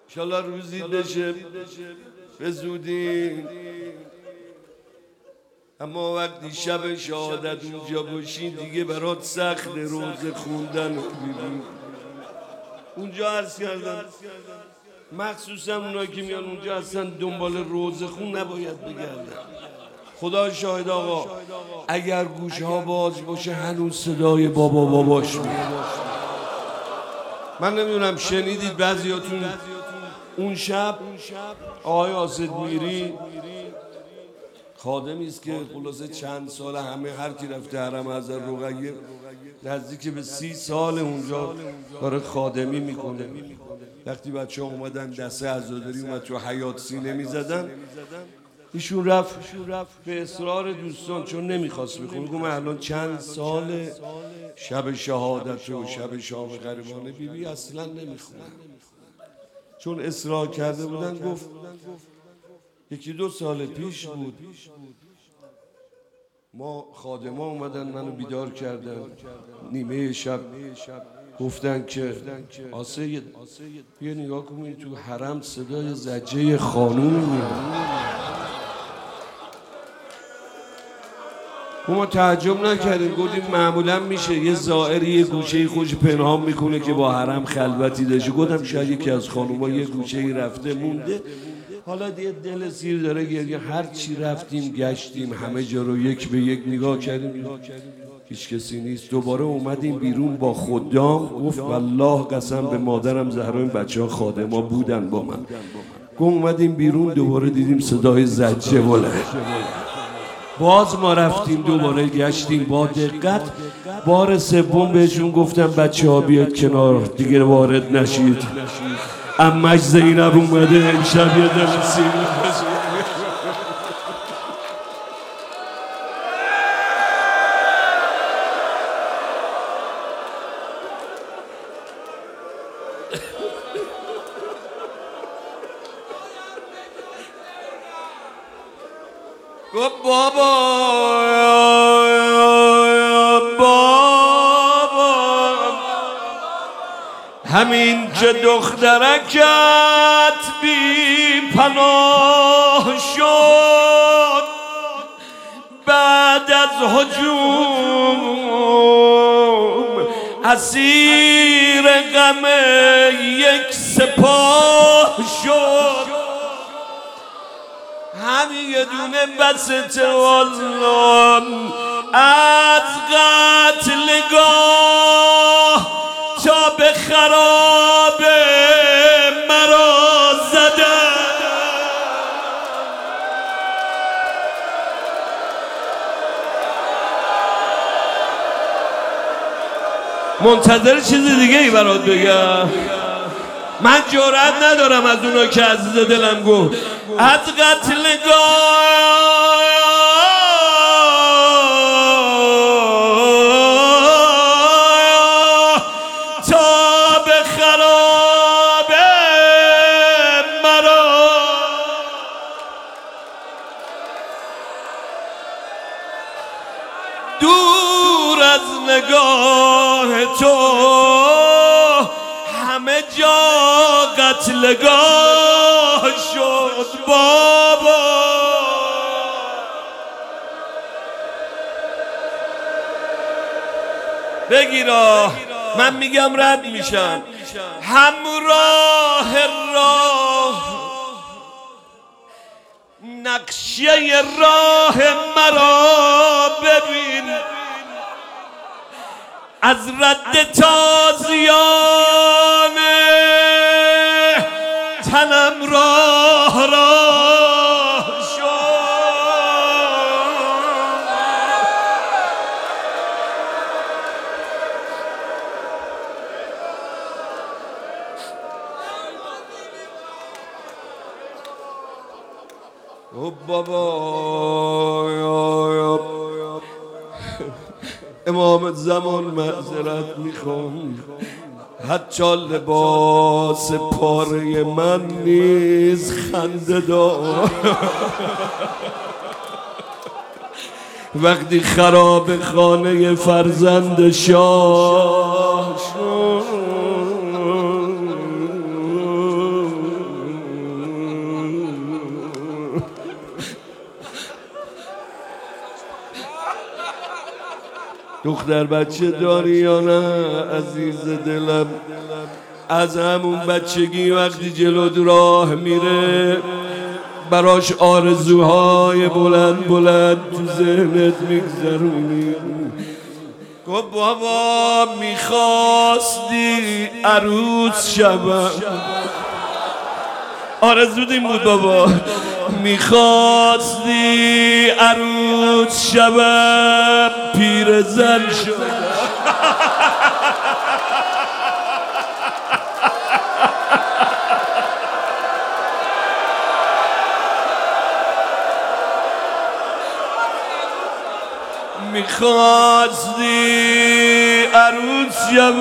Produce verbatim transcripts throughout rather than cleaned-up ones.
انشالله روزی بشه به زودی. اما وقتی شب شهادت اونجا باشی دیگه برات سخت روزه خوندن ببین. اونجا عرض کردم مخصوصا اونایی که میان اونجا اصلا دنبال روزه خون نباید بگردن. خدا شاهد آقا اگر گوش ها باز باشه هنوز صدای بابا باباش میاد. من نمیدونم شنیدید بعضیاتون اون شب آقای آسد میری خادمی است که خلاصه چند سال همه هر کی رفته حرم حضرت رقیه نزدیک به سی سال اونجا داره خادمی میکنه. وقتی بچه ها اومدن دسته عزاداری اومد تو حیات سینه میزدن ایشون رفت به اصرار دوستان چون نمیخواست بخونه گفت من الان چند سال شب شهادت و شب شام غریبانه بیبی اصلا نمیخونم. چون اصرار کرده بودن گفت یکی دو سال پیش بود ما خادما اومدن منو بیدار کردن نیمه شب گفتن که آسه بیا نگاه کنید تو حرم صدای زجه خانوم میاد. ما تعجب نکردیم گفتیم معمولا میشه یه زائری یه گوشه خوش پنهان میکنه که با حرم خلوتی داشته. گفتم شاید یکی از خانوما یه گوشه رفته مونده حالا دیگه دل سیر داره گریه. هر چی رفتیم گشتیم همه جا رو یک به یک نگاه کردیم هیچ کسی نیست. دوباره اومدیم بیرون با خدام گفت والله قسم به مادرم زهرا این بچه ها خادما بودن با من. گفت اومدیم بیرون دوباره دیدیم صدای زجه بلند. باز ما رفتیم دوباره گشتیم با دقت. بار سوم بهشون گفتم بچه ها بیاید کنار دیگه وارد نشید. امش زینب اومده امشب یه دل سیر گفت بابا بابا همین که دخترکت بی پناه شد بعد از هجوم اسیر غم یک سپاه شد. همین یه دونه بسته والله از قتلگاه تا به خراب مرا زده. منتظر چیز دیگه ای برات بگم. من جرئت ندارم از اونا که عزیز دلم گفت از قتلگاه تا به خراب مرا دور از نگاه تو همه جا قتلگاه شد بابا. بگیرا من میگم رد میشم همراه راه نقشه راه مرا ببین از رد تازیان تنم راه راه شد. او بابا امام زمان معذرت میخوام حتی لباس پاره من نیز خنده دار وقتی خراب خانه فرزند شاه شد دختر بچه داری یا نه عزیز دلم؟ از همون بچگی وقتی جلو راه میره براش آرزوهای بلند بلند تو ذهنت میگذرونی. گفت بابا میخواستی عروس شبم. آرزوت این بود بابا، میخواستی عروس شبم پیر زن شدم. میخواستی عروس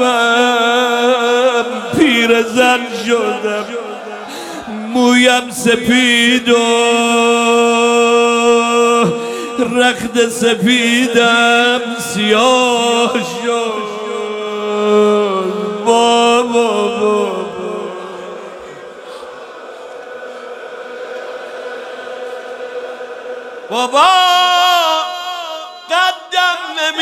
شبم پیر زن شدم، مویم سپید و رخت سپیدم سیاه شد. بابا بابا بابا قدم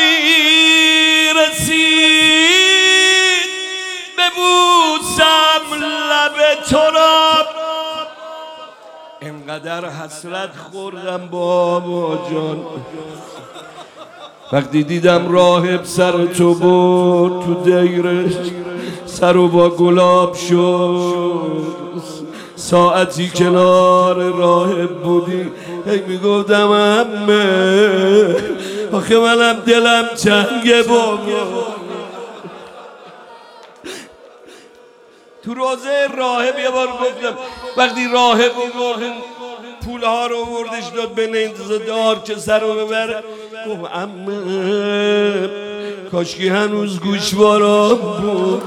نمیرسید ببوسم لب تو را، انقدر حسرت خوردم بابا جان وقتی دیدم راهب سر تو برد تو دیرش، سرو با گلاب شد. ساعتی کنار راهب بودی هی میگفتم عمه آخه منم دلم تنگه بابا. تو روزه راهب یه بار گفتم وقتی راهب آورد پولها رو آوردش داد بین انتظار که سر رو ببره، گفت عمه کاشکی هنوز گوشوارا بود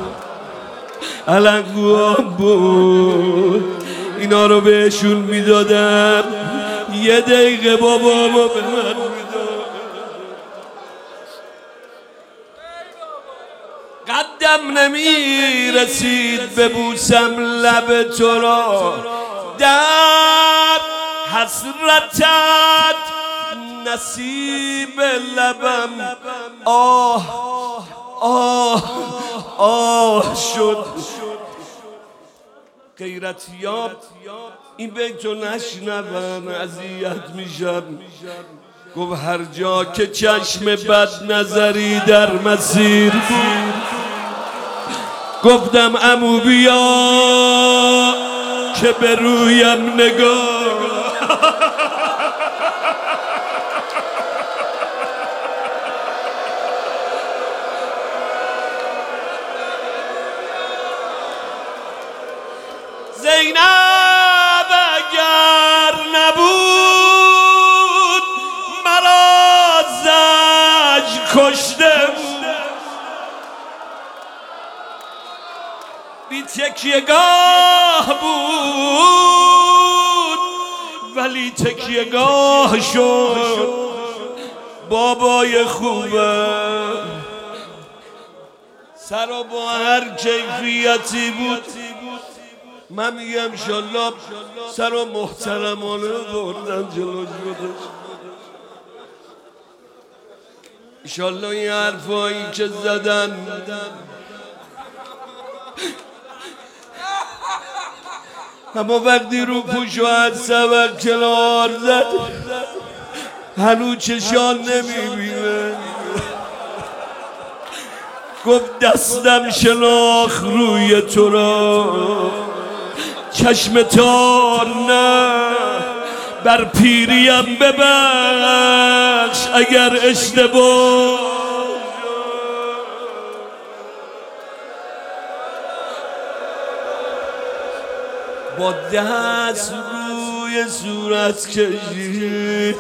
علنگوها بود اینا رو بهشون میدادم یه دقیقه بابا ما به من میداد. قدم نمیرسید ببوسم لب تو را، در حسرتت نصیب لبم آه آه آه شد. غیرتیاب این بیتو نشنون اذیت میشم. گفت هر جا که چشم بد نظری در مسیر بود، گفتم عمو بیا که به رویم نگاه. زینب اگر نبود مرا زج کشته بود، بی تکیه‌گاه بود ولی تکیه‌گاه شد. بابای خوبم سرا با هر کیفیتی بود، من میگم انشالله سر و محترمانه بردن جلوش بودش. انشالله این حرفایی که زدن اما وقتی رو پوش و هر سبک کنار زد هنو چشان نمیبینه. گفت دستم شناخ روی تو را چشم تار نه، بر پیریم ببخش اگر اشتباه. با دست روی صورت کشید.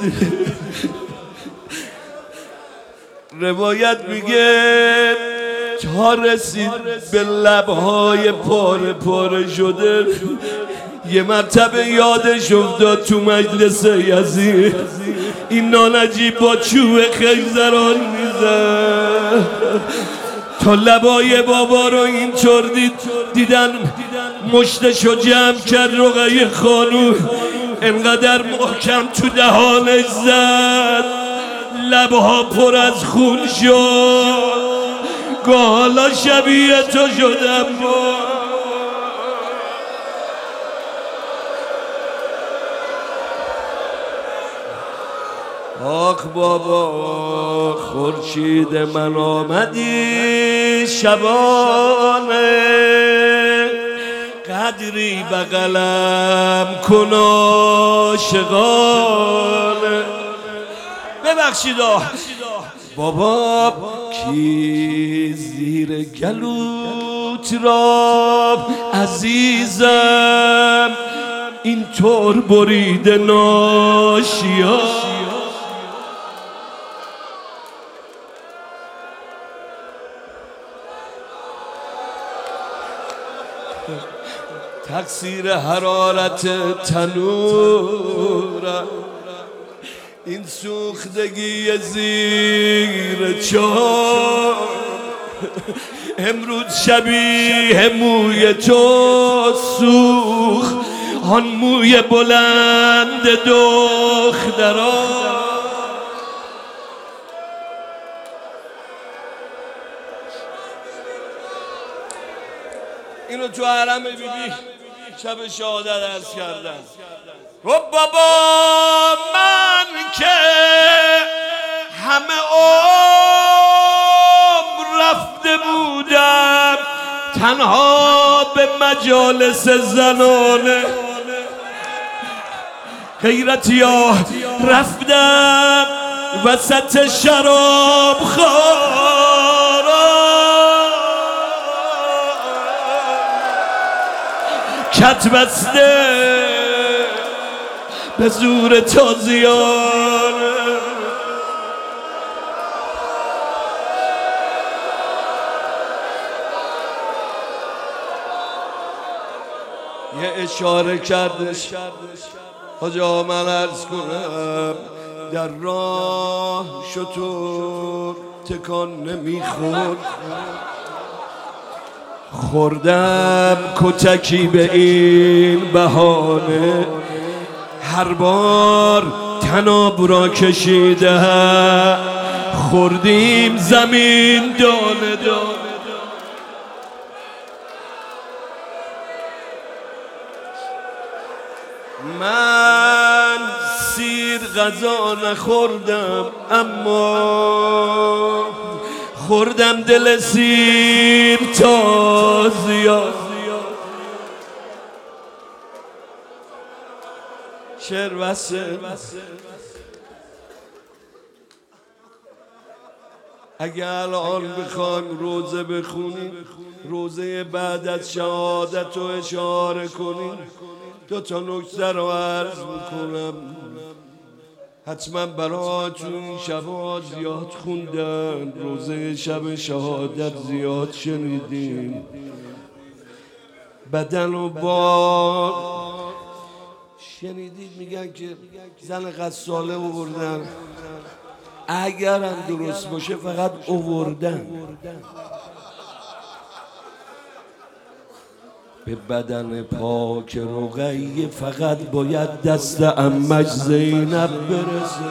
روایت میگه تا رسید به لبهای پاره پاره شده یه مرتبه یادش افتاد تو مجلس یزید این نانجیب با چوب خیزران میزد تا لبای بابا رو اینطور دید. دیدن مشتشو جمع کرد رقیه خانوم انقدر محکم تو دهانش زد لبها پر از خون شد، گالا شبیه تو شدم آخ بابا خورشید من آمدی شبانه، قدری بغلم کن عاشقانه. ببخشید بابا کی زیر گلوت را عزیزم اینطور بریده ناشیا، تقصیر حرارت تنورم، این سوختگی زیر چاه، امروز شبیه موی تو سوخت، آن موی بلند دختران. اینو تو حرم بی بی شب شهادت عرض کردن. و بابا من که همه عمر رفته بودم تنها به مجالس زنانه، غیرتی ها رفتم وسط شراب خارا، کت بسته به زور تازیانه. یه اشاره کردش حاج آقا من عرض کنم، در راه شطور تکان نمیخورد، خوردم کتکی به این بهانه، هر بار تناب را کشیده خوردیم زمین دانه دانه. من سیر غذا نخوردم اما خوردم دل سیر تا زیاد. شعر وسه اگه الان بخوایم روزه بخونیم، روزه بعد از شهادت رو اشاره کنیم، دو تا نکته رو عرض میکنم. حتما براتون شبا زیاد خوندن، روزه شب شهادت زیاد شنیدیم. بدن و بار شنیدید میگن که زن غساله آوردن، اگرم درست باشه فقط آوردن. به بدن پاک رقیه فقط باید دست عمش زینب برسه،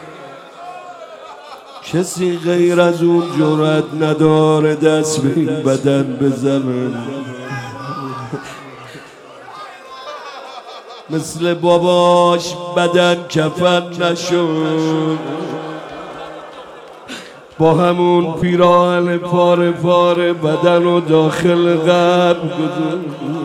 کسی غیر از اون جرأت نداره دست به این بدن بزنه. مثل باباش بدن کفن نشد، با همون پیراهن پاره پاره بدن و داخل قبر گذاشت.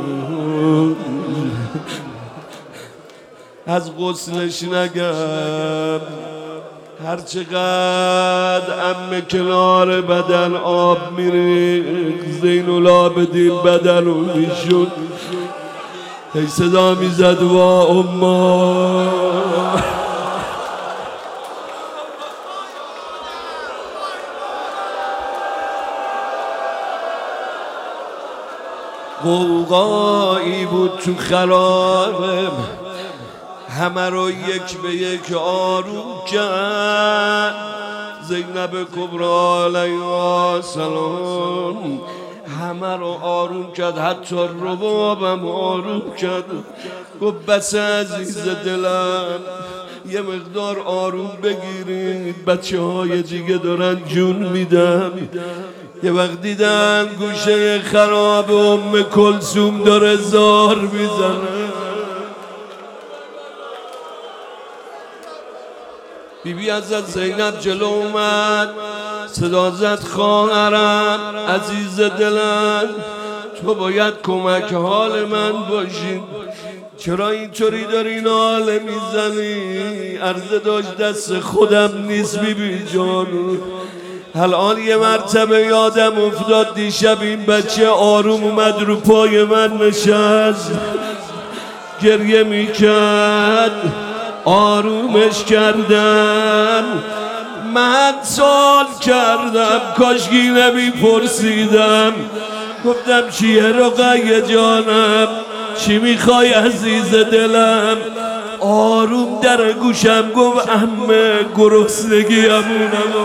از غسلش نگم، هر چقدر عمه کنار بدن آب میره زین العابدین بدن رو میشد، هی صدا میزد وا اما. قوقایی بود تو خرابه، همه رو یک به یک آروم کرد. زینب کبرا علیها السلام همه رو آروم کرد، حتی ربابم آروم کرد. گفت بس عزیز دلم، یه مقدار آروم بگیرید، بچه های دیگه دارن جون میدن. یه وقت دیدن گوشه خراب ام کلثوم داره زار میزنه. بی بی حضرت زینب جلو اومد، صدا زد خواهرم عزیز دلم، تو باید کمک حال من باشی. چرا اینطوری داری ناله میزنی؟ عرضه داشت دست خودم نیست بی بی جان. الان یه مرتبه یادم افتاد دیشب این بچه آروم اومد رو پای من نشست، گریه میکرد، آرومش کردم. من سوال کردم کاشکی نمیپرسیدم، گفتم چیه رقیه جانم، چی میخوای عزیز دلم؟ آروم در گوشم گفت عمه گرسنگی امونم،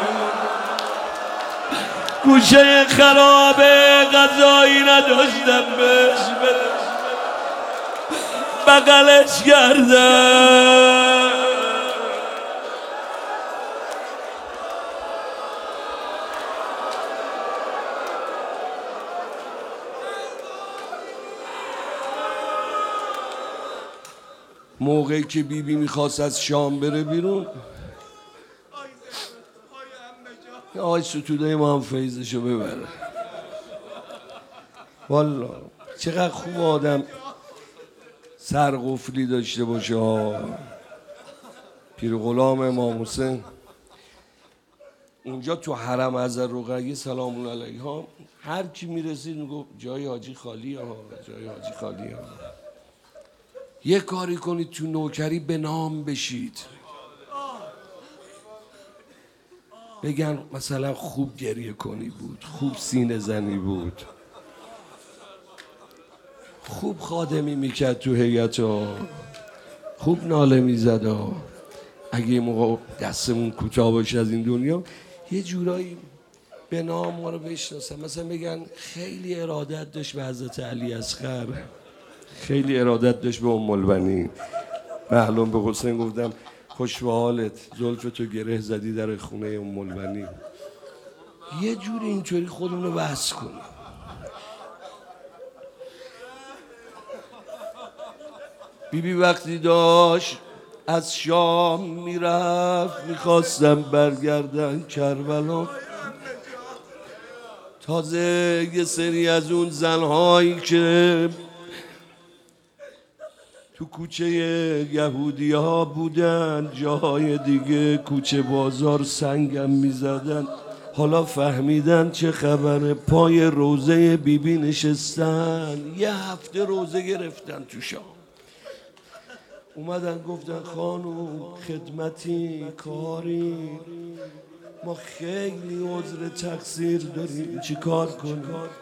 گوشه خرابه غذایی نداشتم بهش بدم، بغلش کردم. موقعی که بیبی بی میخواست از شام بره بیرون، آی ستوده ما هم فیضشو ببره. والا چقدر خوب آدم سرقفلی داشته باشه ها. پیر غلام امام حسین اونجا تو حرم حضرت رقیه سلام علیها هر کی میرسید میگفت جای حاجی خالی ها، جای حاجی خالی ها. یه کاری کنید تو نوکری به نام بشید، بگن مثلا خوب گریه کنی بود، خوب سینه زنی بود، خوب خادمی میکرد تو هیئت ها، خوب ناله میزد ها. اگه یه موقع دستمون کوتاه باشه از این دنیا، یه جورایی به نام ما رو بشناسن. مثلا بگن خیلی ارادت داشت به حضرت علی اصغر، خیلی ارادت داشت به ام البنین. معلوم به حسین گفتم خوش به حالت، زلف تو گره زدی در خونه ام البنین. یه جوری اینطوری خودمون رو بحث کنیم. بیبی بی وقتی داشت از شام میرفت، میخواستم برگردن کربلا. تازه یه سری از اون زنهایی که تو کوچه یهودی ها بودن، جاهای دیگه کوچه بازار سنگم میزدن، حالا فهمیدن چه خبره، پای روزه بیبی نشستن، یه هفته روزه گرفتن تو شام. اومدن گفتن خانوم خدمتی کاری، ما خیلی عذر تقصیر داریم، چی کار کنیم؟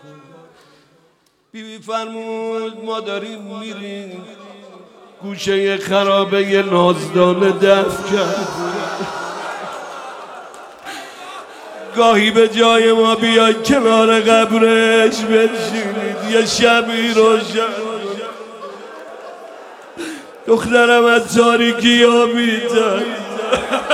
بیبی فرمود ما داریم میریم گوشه خرابه ی نازدانه دفن کرد، گاهی به جای ما بیاید کنار قبرش بنشینید، یه شبی روشن. دخترم از تاریکی ها بیتن،